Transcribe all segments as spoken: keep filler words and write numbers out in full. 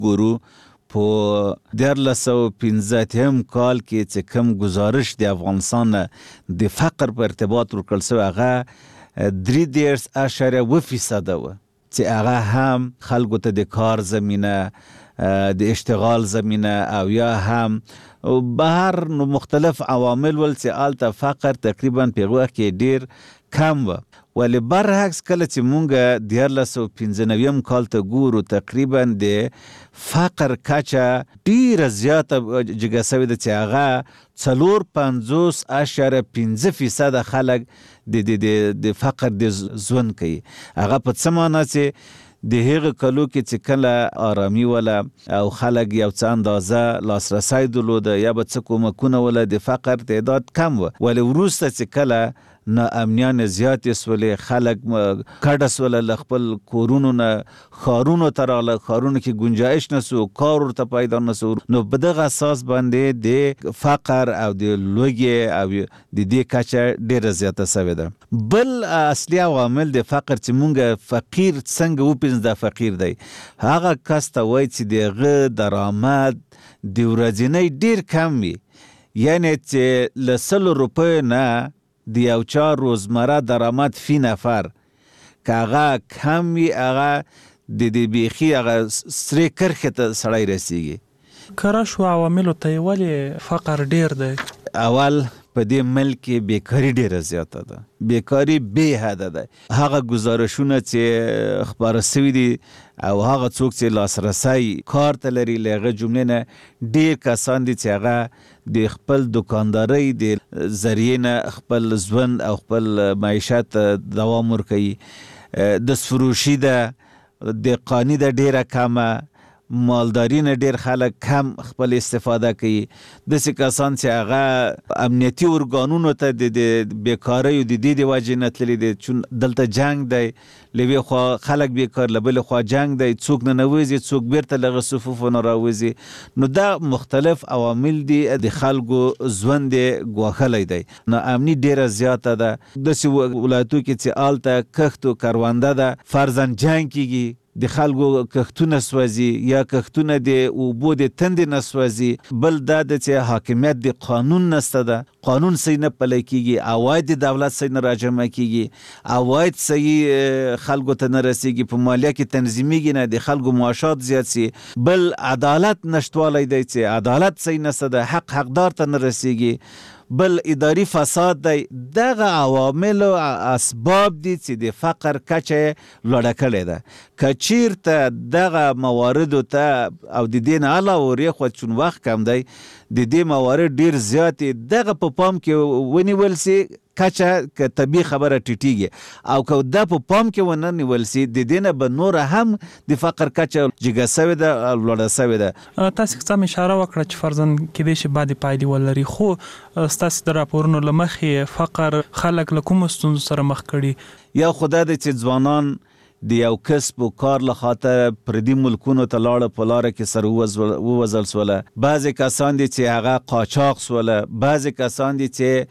ګورو په دیارلس سوه پنځه اتیا کال کې چې کوم ګزارش د افغانستان د فقر په ارتباط ورکړل شوی هغه درې دېرش اعشاریه اوه فیصده وه چې هغه هم خلکو ته د کار زمینه د اشتغال زمینه او یا هم بهر نو مختلف عوامل ول چې آلته فقر تقریبا په هغه وخت کې ډیر کم و. ولی برعکس کله چې مونږ دیارلس سوه پنځه نوي کال ته ګورو تقریبا د فقر کچه ډیره زیاته جګه سوې ده چې هغه څلور پنځوس اعشاریه پنځه فیصده خلک د د فقر د ژوند کوي. هغه په څه معنا چې د هغه کلو کې چې کله آرامي ولا او خلک یو څه اندازه لاسرسی درلوده یا به څه کومکونه ولا د فقر تعداد کم و. ولی وروسته چې کله ناامنیان زیاتې سولې خلک کډه سوله له خپل کورونو نه ښارونو ته راغله، ښارونو کې ګنجایش نه سو، کار ورته پیدا نه سو، نو په دغه اساس باندې د فقر او د لوږې او د دې کچه ډېره زیاته سوې ده. بل اصلي عوامل د فقر چې مونږ فقیر څنګه وپېژنو دا فقیر دی، هغه کس ته وایي چې د هغه درآمد د ورځنی ډېر کم وي، یعنې چې له سلو روپیو نه د یو چا روزمره درآمد فی نفر که هغه کم وي هغه د دې بیخي هغه سرې کرښې ته سړی رسیږي. کره شو عواملو ته یې ولې فقر ډیر دی؟ اول په دې ملک کې بیکاري ډیره زیاته ده، بیکاري بې حده ده. هغه ګزارشونه چې خپاره سوي دي او هغه څوک چې لاسرسی کار ته لري له هغه جملې نه ډیر کسان دي چې هغه د خپل دکاندارۍ د ذریعې نه خپل ژوند او خپل معیشت دوام ورکوي. دستفروشي ده، دهقاني ده ډیره کمه، مالداري نه ډیر خلک کم خپل استفاده کوي. داسې کسان چې هغه امنیتي ارګانونو ته د بیکاریو د دې د وجې نه تللي دي، چون دلته جنګ دی، له یوې خوا خلک بیکار، له بلې خوا جنګ دی، څوک نه نوځي، څوک بیرته له هغه صفوفو نه راوځي. نو دا مختلف عوامل دي د خلکو ژوند یې ګواښلی دی. ناامني ډیره زیاته ده. داسې ولایتو کې چې هلته کښت و کرونده ده، فرضاً جنګ کیږي، د خلکو کښتونه سوځي یا کښتونه د اوبو د تندې نه سوځي. بل دا ده چې حاکمیت د قانون نسته ده، قانون صحیح نه پلی کیږي، عواید د دولت صحیح نه راجمع کیږي، عواید صحیح خلکو ته نه رسیږي، په مالیه کې تنظیمیږي نه، د خلکو معاشات زیات سي. بل عدالت نشتوالی دی چې عدالت صحیح نسته ده، حق حقدار ته نه رسیږي. بل اداري فساد دی. دغه عوامل او اسباب دي چې د فقر کچه لوړه کړې ده. که چیرته دغه مواردو ته او د دې نه علاوه ورېخوا چون وخت کم دی د دې موارد ډیر زیات دي، دغه په پام کې ونیول سي کچه که طبیعي خبره ټیټیږي، او که دا په پام کې ونه نیول سي د دې نه به نوره هم د فقر کچه جګه سوې ده او لوړه سوې ده. تاسې څه اشاره وکړه چې فرضاً کېدای شي بعدې پایلې ولري، خو ستاسې د راپورونو له مخې فقر خلک له کومو ستونزو سره مخ کړي؟ یا خو دا دی چې ځوانان د یو کسب و کار له خاطر پردي ملکونو ته لاړه، په لاره کې سره ووځل سوله. بعضې کسان دي چې هغه قاچاق سوله، بعضې کسان دي چې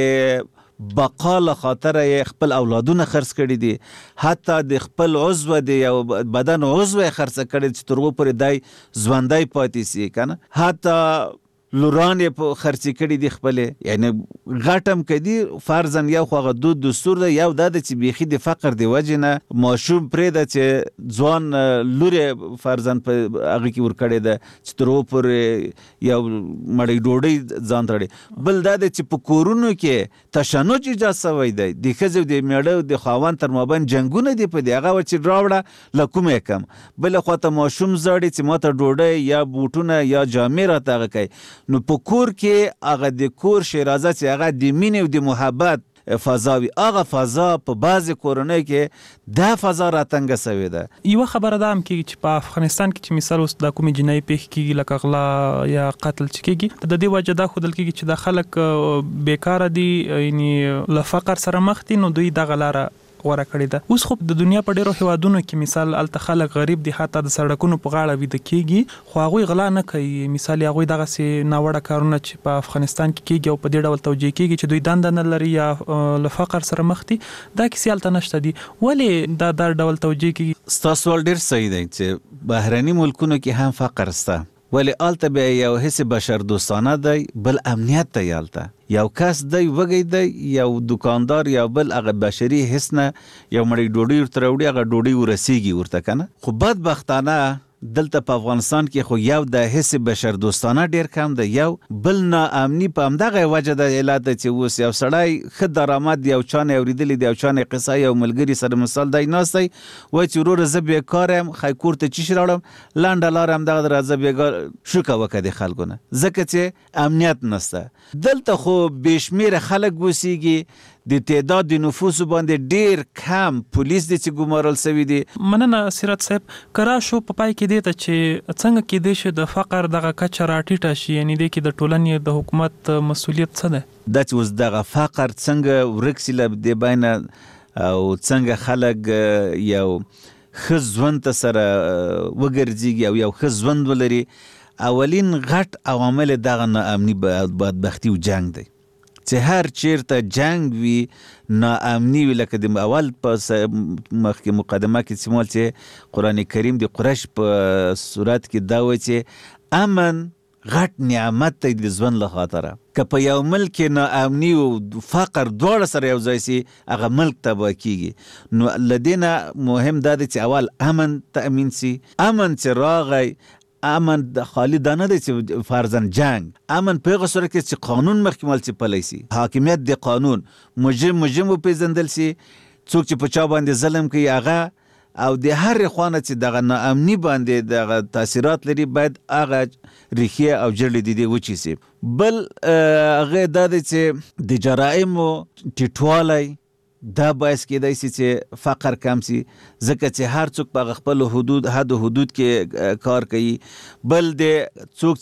د بقا له خاطر یې خپل اولادونه خرڅ کړي دي، حتی د خپل عضو د یو بدن عضو یې خرڅ کړي چې تر هغو پورې دی ژوندی پاتې سي کنه، حتی لوران یې په خرڅې کړي دي خپلې. یعنی غټم کدي فرضاً یو خو هغه دود دستور ده، یو دا ده چې بیخي د فقر د وجې نه ماشوم پرېږده چې ځوان لور یې فرضاً په هغه کې ورکړې ده چې تر هغو پورې یو مړۍ ډوډۍ ځان تړي. بل دا ده چې په کورونو کې تشنج ایجاد سوی دی، د ښځې د میړه د خاوند تر مابین جنګونه دي په دې هغه وه چې راوړه له کومه کم. بله خوا ته ماشوم زاړي چې ماته ډوډۍ یا بوټونه یا جامې راته هغه کوي. نو په کور کې هغه د کور شیرازه چې هغه د مینې او د محبت فضا وي، هغه فضا په بعضې کورنۍ کې دا فضا راتنګه سوې ده. یوه خبره دا هم کېږي چې په افغانستان کې چې مثال اوس دا کومې جنایي پېښې کېږي لکه غلا یا قتل چې کېږي، د دې وجه دا ښودل کېږي چې دا خلک بېکاره دي، یعنې له فقر سره مخ دي، نو دوی دغه لاره غوړه کړې ده. اوس خو د دنیا په ډیرو هیوادونو کې مثال الته خلک غریب دي، حتی د سړکونو په غاړه وي د کېږي، خو هغوی غلا نه کوي. مثال هغوی دغه سي ناوړه کارونه چې په افغانستان کې کېږي او په دې ډول توجیه کېږي چې دوی دنده نه لري یا له فقر سره مخ دي، دا کیسې هلته نشته دي. ولې دا دا ډول توجیه کېږي؟ ستاسو سوال ډېر صحیح دی چې بهرني ملکونو کې هم فقر شته، ولې هلته بیا یو حس بشر دوستانه دی، بل امنیت دی. هلته یو کس دی وږی دی، یو دکاندار یا بل هغه بشري حس نه یو مړی ډوډۍ ورته راوړي، هغه ډوډۍ ورسیږي ورته که نه. خو بدبختانه دلته په افغانستان کې خو یو د حس بشر دوستانه ډیر کم دی، یو بل ناامني په همدغه وجه د علت ده چې اوس یو سړی ښه درآمد یو چا نه اورېدلې دی، یو چا نه قصه یو ملګري سره مثال دی ناست دی، وایي چې وروره زه بېکاره یم، ښایي کور ته چی شي راوړم، لنډه لاره همدغه ده، راځه بېګار شوکه وکړه د خلکو نه، ځکه چې امنیت نسته. دلته خو بې شمېره خلک اوسېږي، د تعداد د نفوسو باندې ډیر کم پولیس دي چې ګمارل شوي دي. مننه سیرت صاحب. کرا شو په پای کې دی ته چې څنګه کېدای شي د فقر دغه کچه راټیټه شي، یعنی دی کې د ټولنې د حکومت مسؤلیت څه ده؟ دا چې اوس دغه فقر څنګه ورک شي له دې بینه او څنګه خلک یو ښه ژوند ته سره وګرځېږي او یو ښه ژوند ولري، اولین غټ عوامل دغه ناامني بدبختي او جنګ دی. چې هر چیرته جنگ وي، ناامني وي، لکه د اول په مخکې مقدمه کې سمول چې قرآن کریم د قریش په صورت کې دا وایي چې امن غټ نعمت دی د ژوند له خاطره. که په یو ملک ناامني او فقر دواړه سره یو ځای سي، هغه ملک تباه کیږي. نو له دې نه مهم دا دی چې اول امن تأمین سي. امن چې راغی، امن د خالی دا نه دی چې فرضاً جنگ، امن په هغه صورت کې چې قانون مخکې مال چې پلی سي، حاکمیت د قانون، مجرم مجرم وپېژندل سي، څوک چې په چا باندې ظلم کوي هغه، او د هرې خوا نه چې دغه ناامني باندې دغه تاثیرات لري باید هغه ریښې او جړې د دې وچې سي. بل هغه دا دی چې د جرایمو ټیټوالی دا باعث کېدای شي چې فقر کم سي، ځکه چې هر څوک په خپل حدود حد و حدود کې کار کوي. بل د څوک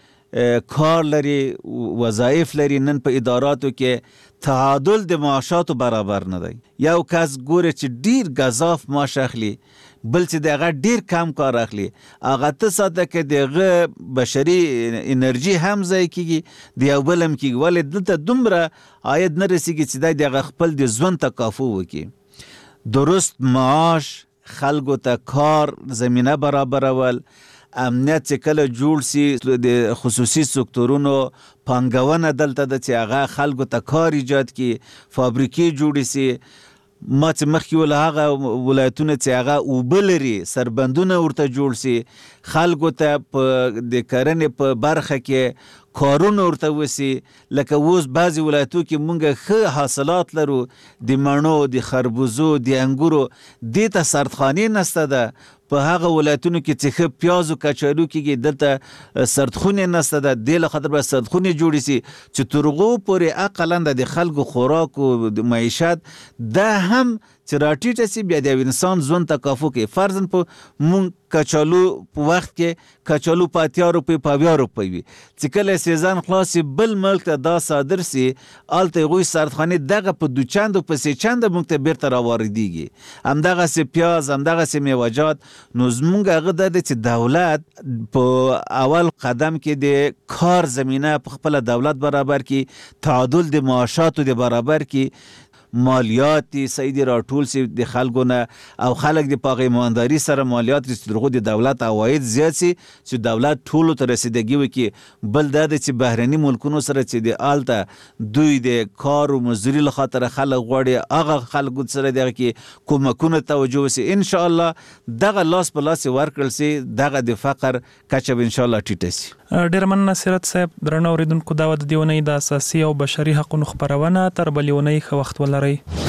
چې کار لري، وظایف لري، نن په اداراتو کې تعادل د معاشاتو برابر نه دی. یو کس ګوره چې ډیر گزاف معاش اخلي، بل چې دغه ډیر کم کار اخلي، هغه ته ساده کې دغه بشري انرژي هم ضایع کیږي، د یو بل هم کیږي، ولې دلته دومره عاید نه رسیږي چې دی دغه خپل د ژوند تکافو وکړي. درست معاش، خلکو ته کار زمینه برابرول، امنیت چې کله جوړ سي، د خصوصي سکتورونو پانګونه دلته ده چې هغه خلکو ته کار ایجاد کړي، فابریکې جوړې سي. ما چې مخکې ول هغه ولایتونه چې هغه اوبه لري، سربندونه ورته جوړ سي، خلکو ته په د کرنې په برخه کې کارونه ورته وسي. لکه اوس بعضې ولایتو کې مونږ ښه حاصلات لرو، د مڼو، د خربوزو، د انګورو، دې ته سردخانې نسته ده. په هغه ولایتونو کې چې ښه پیاز او کچالو کېږي، دلته سردخونې نسته ده، دې له خاطر به سردخونې جوړې سي چې تر هغو پورې اقلاً د خلکو خوراک او د معیشت دا هم چې راټیټه سي، بیا د انسان ژوند تکافو کوي. فرضاً په مونږ کچالو په وخت کې کچالو په اتیا روپۍ په اویا روپۍ وي، چې کله سیزن خلاص سي بل ملک ته دا صادر سي، هلته هغوی سردخانې دغه په دو چنده په سې چنده مونږ ته بیرته راواردېږي، همدغسې پیاز، همدغسې میوهجات. نو زمونږ هغه دا دی چې دولت په اول قدم کې د کار زمینه په خپله دولت برابر کړي، تعادل د معاشاتو د برابر کړي، مالیات صحیح دی راټول سي د خلکو نه، او خلک د په ایمانداري سره مالیات رسي، دغه د دولت عواید زیات سي چې دولت ټولو ته رسیدګي وکړي. بل دا دی چې بهرني ملکونو سره چې د هلته دوی د کار او مزدوري له خاطره خلک غواړي، هغه خلکو سره دغه کې کومکونه توجه وسي. انشاءالله دغه لاس په لاس ورکړل سي، دغه د فقر کچه به انشاءالله ټیټه سي. ډېر مننه سیرت صاحب. درنو اورېدونکو، دا د دې اونۍ د اساسي او بشري حقونو خپرونه. تر بلې اونۍ ښه وخت ولرئ.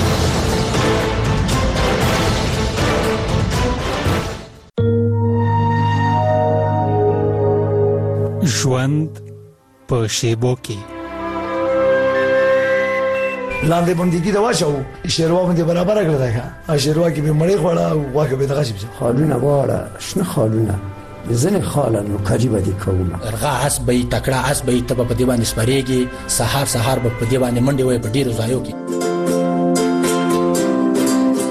ژوند په شیبو کې لاندې باندې کې دا واچو شیروا باندې برابر کړل دا شیروا کې به مړی خوړه واکه به دغه شي خالونه واړه شنه خالونه زنه خالن کاجی باندې کوم ارغا اس به تکړه اس به تب په دی باندې سپریږي، سحر سحر په دی باندې منډي وي په ډیرو ځایو کې.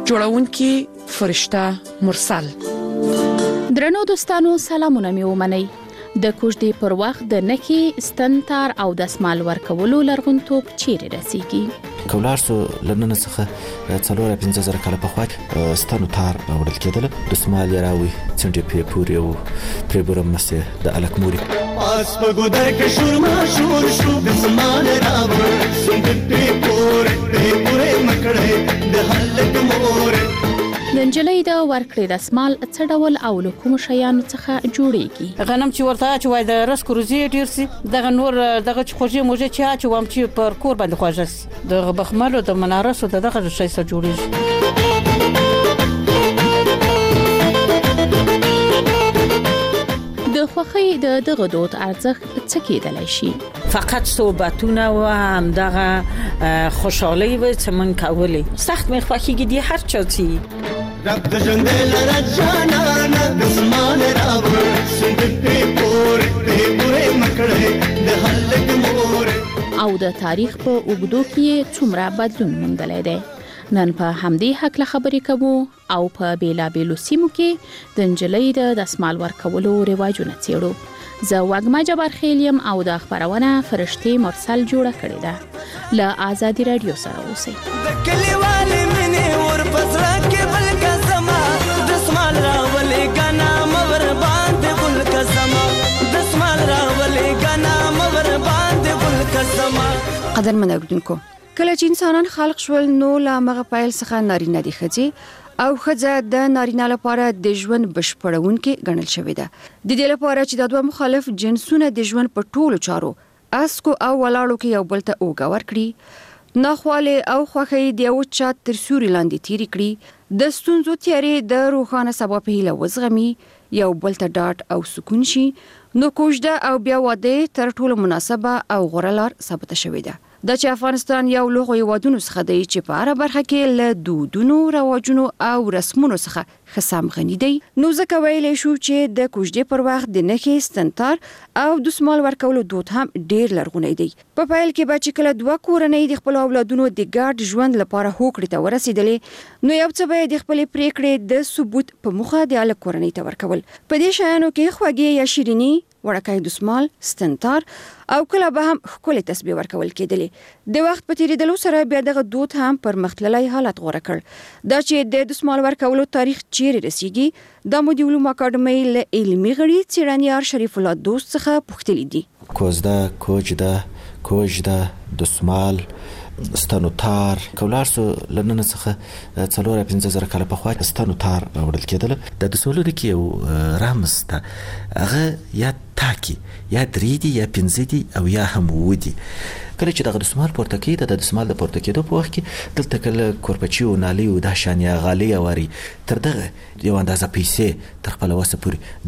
جوړونکي فرشته مرسل. درنو دوستانو سلامونه مې ومنئ. د کوژدې پر وخت د نخي ستنتار او دسمال ورکولو لرغونتوب چیرې رسیږي؟ کولار سو لنن څخه څلور پنځه زره کاله پخوا ستنو تار وړل کېدل. دسمال راوي څنډه په پوري او په برم مسه د الکموري پاس په ګودر کې شور ما شور شو دسمال راوي څنډه په پوري په پوري مکړې د هلک مور. د نجلۍ د ورکړې دسمال څه ډول او له کوم شیانو څخه جوړیږي؟ غنم چې ورته چې وای د رس کروزي ډیر سي دغه نور دغه چې خوږه موجه چې چې وام چې پر کور باندې خوږه سي د بخملو د منارسو دغه شي سره جوړیږي. د خوخي د دغه دود ارزښت څه کېدلی شي؟ فقط صحبتونه و هم دغه خوشحالي و چې من کولی سخت مې خوښیږي دی هر چا چې رب جنگل رجانا دسمان راب سندپی پور پی پورے مکڑے د هلک مور. او د تاریخ په اوږدو کې څومره بدلون موندلی دی. نن په همدې هکله خبرې کوو او په بیلابیلو سیمو کې د نجلۍ د دسمال ورکولو رواجونه څیړو. زه وږمه جبار خیل یم او د خبرونه فرشتې مرسل جوړه کړې ده. له آزادي رادیو سره اوسئ. د کلیوالې مینې ور پزړه کې بل کزما دسمال راولې غنا مور باندې بل کزما دسمال راولې غنا مور باندې بل کزما. قدر منګدونکو کله چې انسانان خلق شول نو لا مغه پایل څخه نارینه دي خځې او خځه د نارینه لپاره د ژوند بشپړونکې ګڼل شوې ده. د دې لپاره چې د دوه مخالف جنسونه د ژوند په ټولو چارو اسکو او ولاړو کې یو بل ته اوګه ورکړي، ناخواله او خوخي د یو چا تر سوري لاندې تیری کړي، د ستونزو تیارې د روخانه سبا په هیله وزغمي، یو بل ته ډاټ او سکون شي. نو کوژده او بیا واده تر ټولو مناسبه او غوره لار ثابته شوې ده. د چې افغانستان یو لوی هیوادونو څخه دی چې په هر برخه کې له دودونو، رواجونو او رسمونو څخه خصام غني دی. نو ځکه ویلی شو چې د کوژدې پر وخت د نخي ستنتار او دسمال ورکولو دود هم ډیر لرغونی دی. په پیل کې به چې کله دوه کورنۍ د خپل اولادونو د ګډ ژوند لپاره هوکړې ته ورسېدلې نو یو څه به د خپل پریکړې د ثبوت په مخه د الک کورنۍ ته ورکول. په دې شیانو کې خوږې یا شیرینی، وړکای دسمال، ستنتار او کله به هم ښکلې تسبیح ورکول کېدلې. د وخت په تیریدلو سره بیا دغه دود هم پر مختللی حالت غوره کړ. دا چې د دسمال ورکولو تاریخ چیرې رسیږي دا مو د علومو اکاډمۍ له علمي غړي څېړنیار شریف الله دوست څخه پوښتلي دي. کوزده، کوجده، کوژده، دسمال، ستنو تار کولار سو لنن څخه څلور پنځه زره کاله پخوا ستنو تار وړل کېدل. د دسولو د کیو رمز ته هغه یا تاکي یا درې دي یا پنځه دي او یا هم ودی. کله چې دغه دسمال پورته کېده د دسمال د پورته کېدو په وخت کې دلته کله کورپچي او نالي او د شانیا غالي واري تر دغه یو اندازه پیسې تر خپل وسه پوري